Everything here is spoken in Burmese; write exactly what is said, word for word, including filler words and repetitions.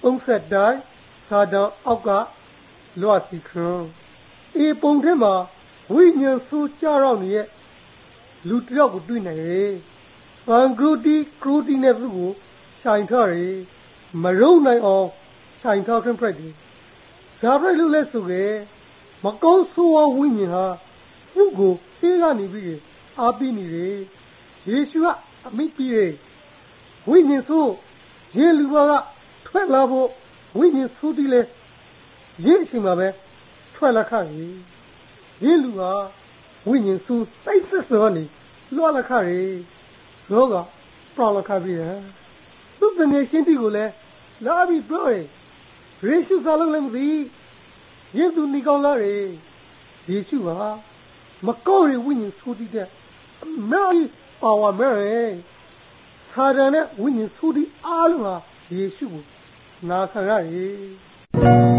သုံးဆက်တိုင်းစာတန်အောက်ကလွှတ်စီခွန်အေပုံထဲမှာဝိညာဉ်ဆိုးကြတော့နေတဲ့လူတယောက်ကိုတွေ့နေတယ်။ဘန်ဂရုတီကရူတီနဲ့သူ့ကိုဆိုင်ထားတယ်။မရုံနိုင်အောင်ဆိုင်ထားခွင့်ပြတယ်။ဒါပြိလို့လဲဆိုကြမကောင်းဆိုးဝါးဝိညာဉ်ဟာသူ့ကိုအေးကနေပြီးအားပေးနေတယ်။ယေရှုကအမိပြီးတယ်။ဝိညာဉ်ဆိုးယေလူဘာကထွက်လာဖို့ဝိညာဉ်ဆိုးတီးလဲယေအချိန်မှာပဲထွက်လာခဲ့တယ်။ယေလူဟာဝိညာဉ်ဆိုးစိတ်ဆက်စောနေလွှတ်လာခဲ့တယ်။ရောကပြောင်းလာခဲ့ပြီ။သူ့တငယ်ချင်းတီကိုလည်းလာပြီးပြောတယ်။ယေရှုကလည်းမသိယေသူနေကောင်းလာတယ်။ယေရှုဟာမကောင်းတဲ့ဝိညာဉ်ဆိုးတီးတဲ့မဲပါဝါမဲဆာဒန်နဲ့ဝိညာဉ်ဆိုးတီးအားလုံးဟာယေရှုကိုနာခံရတယ်